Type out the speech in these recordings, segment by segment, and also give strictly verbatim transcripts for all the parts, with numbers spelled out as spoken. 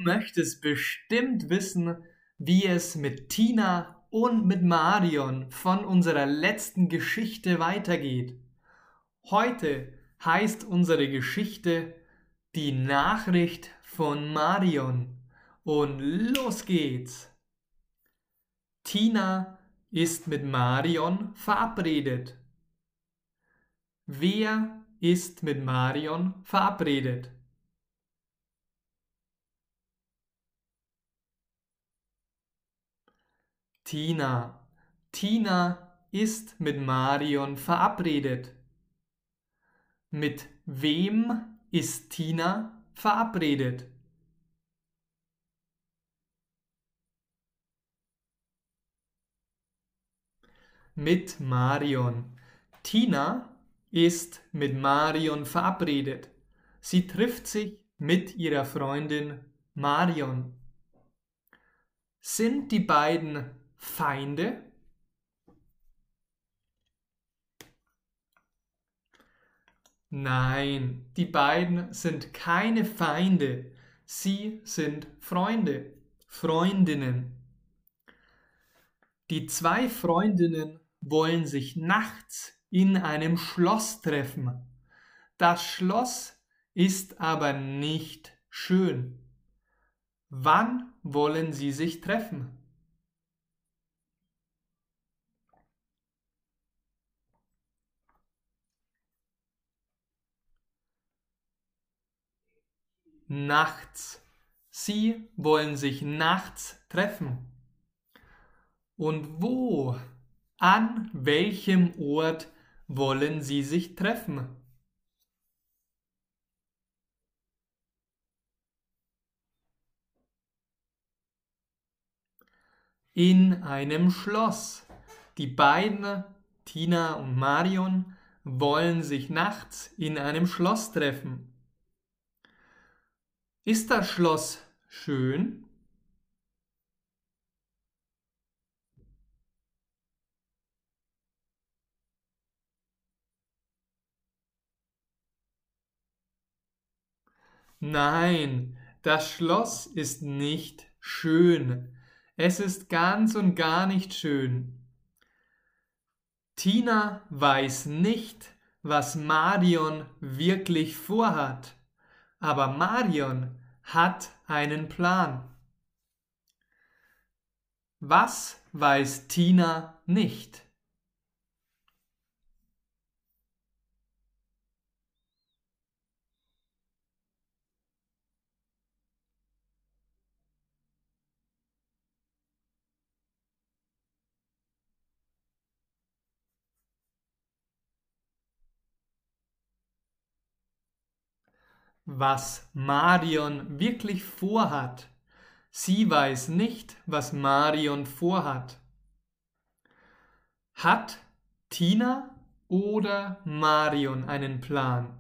möchtest bestimmt wissen, wie es mit Tina und mit Marion von unserer letzten Geschichte weitergeht. Heute heißt unsere Geschichte Die Nachricht von Marion. Und los geht's! Tina ist mit Marion verabredet. Wer ist mit Marion verabredet? Tina. Tina ist mit Marion verabredet. Mit wem ist Tina verabredet? Mit Marion. Tina ist mit Marion verabredet. Sie trifft sich mit ihrer Freundin Marion. Sind die beiden Feinde? Nein, die beiden sind keine Feinde. Sie sind Freunde, Freundinnen. Die zwei Freundinnen wollen sich nachts in einem Schloss treffen. Das Schloss ist aber nicht schön. Wann wollen sie sich treffen? Nachts. Sie wollen sich nachts treffen. Und wo? An welchem Ort wollen sie sich treffen? In einem Schloss. Die beiden, Tina und Marion, wollen sich nachts in einem Schloss treffen. Ist das Schloss schön? Nein, das Schloss ist nicht schön. Es ist ganz und gar nicht schön. Tina weiß nicht, was Marion wirklich vorhat, aber Marion hat einen Plan. Was weiß Tina nicht? Was Marion wirklich vorhat. Sie weiß nicht, was Marion vorhat. Hat Tina oder Marion einen Plan?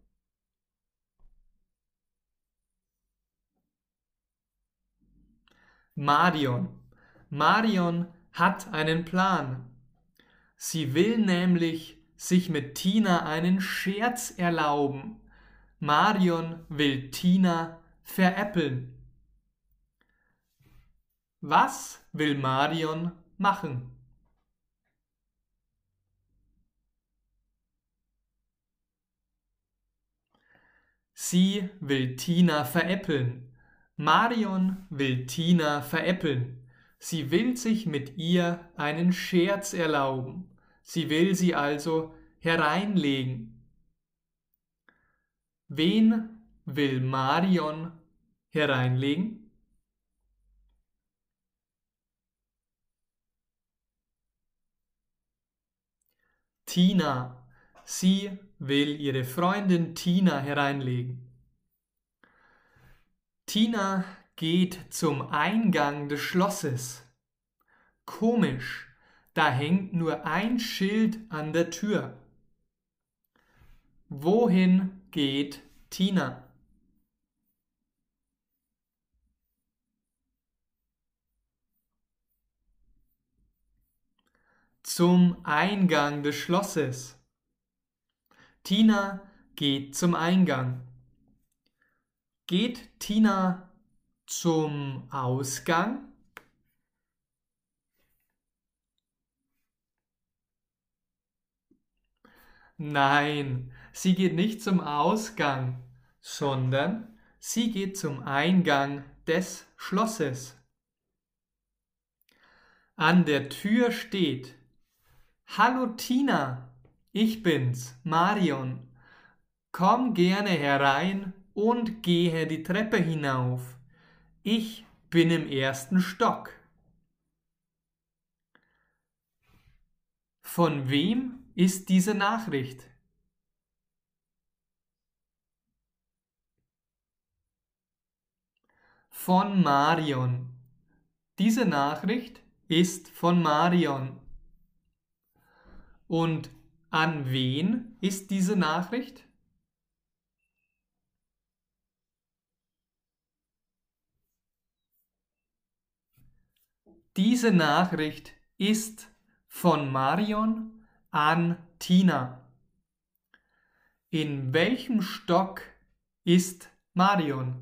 Marion. Marion hat einen Plan. Sie will nämlich sich mit Tina einen Scherz erlauben. Marion will Tina veräppeln. Was will Marion machen? Sie will Tina veräppeln. Marion will Tina veräppeln. Sie will sich mit ihr einen Scherz erlauben. Sie will sie also hereinlegen. Wen will Marion hereinlegen? Tina. Sie will ihre Freundin Tina hereinlegen. Tina geht zum Eingang des Schlosses. Komisch, da hängt nur ein Schild an der Tür. Wohin geht Tina? Zum Eingang des Schlosses. Tina geht zum Eingang. Geht Tina zum Ausgang? Nein, sie geht nicht zum Ausgang, sondern sie geht zum Eingang des Schlosses. An der Tür steht: Hallo Tina, ich bin's, Marion. Komm gerne herein und gehe die Treppe hinauf. Ich bin im ersten Stock. Von wem ist diese Nachricht? Von Marion. Diese Nachricht ist von Marion. Und an wen ist diese Nachricht? Diese Nachricht ist von Marion an Tina. In welchem Stock ist Marion?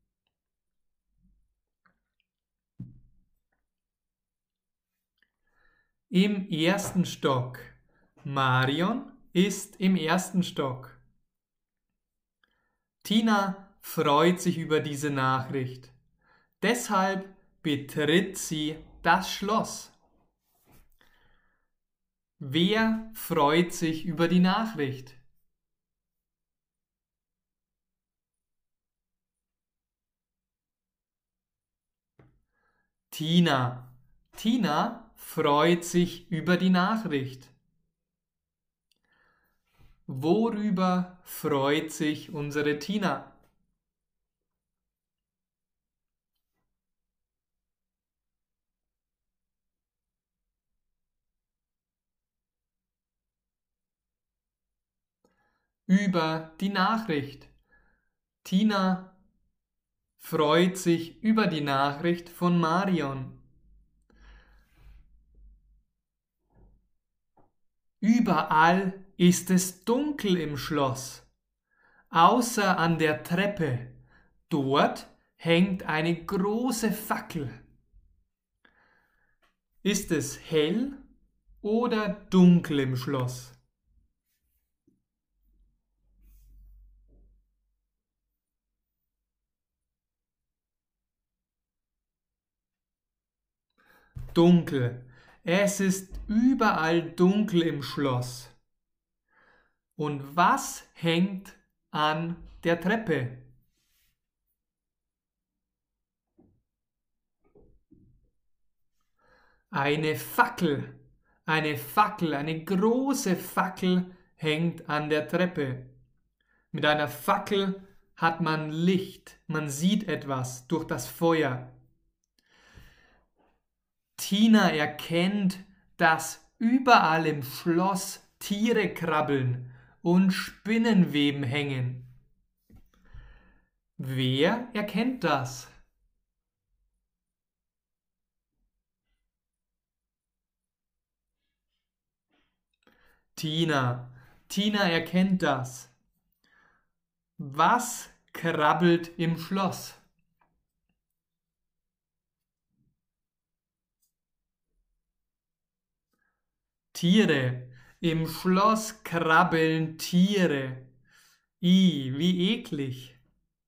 Im ersten Stock. Marion ist im ersten Stock. Tina freut sich über diese Nachricht. Deshalb betritt sie das Schloss. Wer freut sich über die Nachricht? Tina. Tina freut sich über die Nachricht. Worüber freut sich unsere Tina? Über die Nachricht. Tina freut sich über die Nachricht von Marion. Überall ist es dunkel im Schloss, außer an der Treppe. Dort hängt eine große Fackel. Ist es hell oder dunkel im Schloss? Dunkel. Es ist überall dunkel im Schloss. Und was hängt an der Treppe? Eine Fackel. Eine Fackel, eine große Fackel hängt an der Treppe. Mit einer Fackel hat man Licht, man sieht etwas durch das Feuer. Tina erkennt, dass überall im Schloss Tiere krabbeln und Spinnenweben hängen. Wer erkennt das? Tina. Tina erkennt das. Was krabbelt im Schloss? Tiere. Im Schloss krabbeln Tiere. I, wie eklig.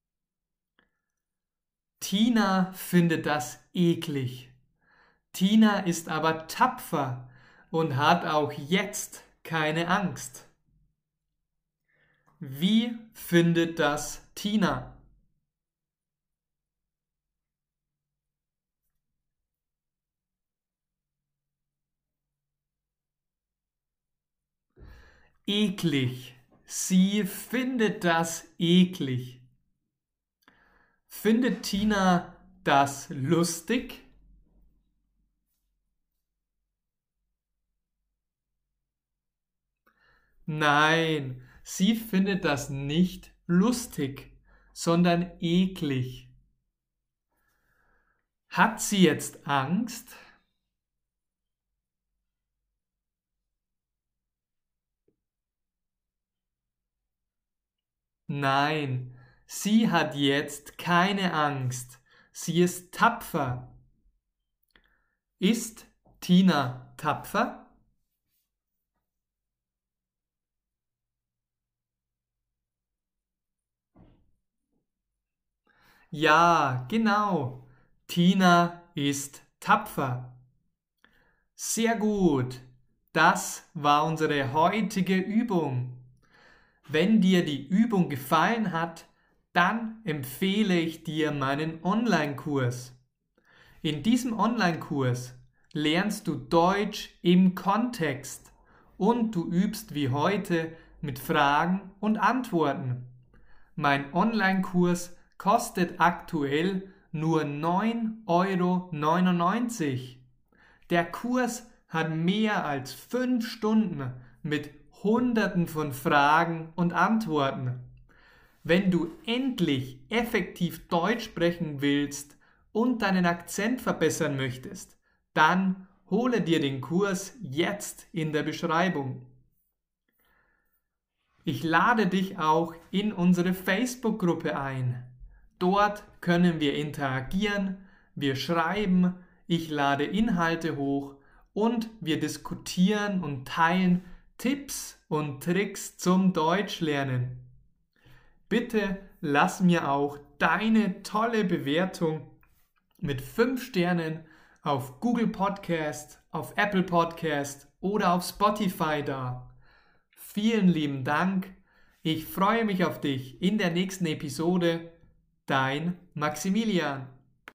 Tina findet das eklig. Tina ist aber tapfer und hat auch jetzt keine Angst. Wie findet das Tina? Eklig. Sie findet das eklig. Findet Tina das lustig? Nein, sie findet das nicht lustig, sondern eklig. Hat sie jetzt Angst? Nein, sie hat jetzt keine Angst, Sie ist tapfer. Ist Tina tapfer? Ja, genau. Tina ist tapfer. Sehr gut. Das war unsere heutige Übung. Wenn dir die Übung gefallen hat, dann empfehle ich dir meinen Online-Kurs. In diesem Online-Kurs lernst du Deutsch im Kontext und du übst wie heute mit Fragen und Antworten. Mein Online-Kurs kostet aktuell nur neun Euro neunundneunzig. Der Kurs hat mehr als fünf Stunden mit Hunderten von Fragen und Antworten. Wenn du endlich effektiv Deutsch sprechen willst und deinen Akzent verbessern möchtest, dann hole dir den Kurs jetzt in der Beschreibung. Ich lade dich auch in unsere Facebook-Gruppe ein. Dort können wir interagieren, wir schreiben, ich lade Inhalte hoch und wir diskutieren und teilen Tipps und Tricks zum Deutschlernen. Bitte lass mir auch deine tolle Bewertung mit fünf Sternen auf Google Podcast, auf Apple Podcast oder auf Spotify da. Vielen lieben Dank. Ich freue mich auf dich in der nächsten Episode. Dein Maximilian.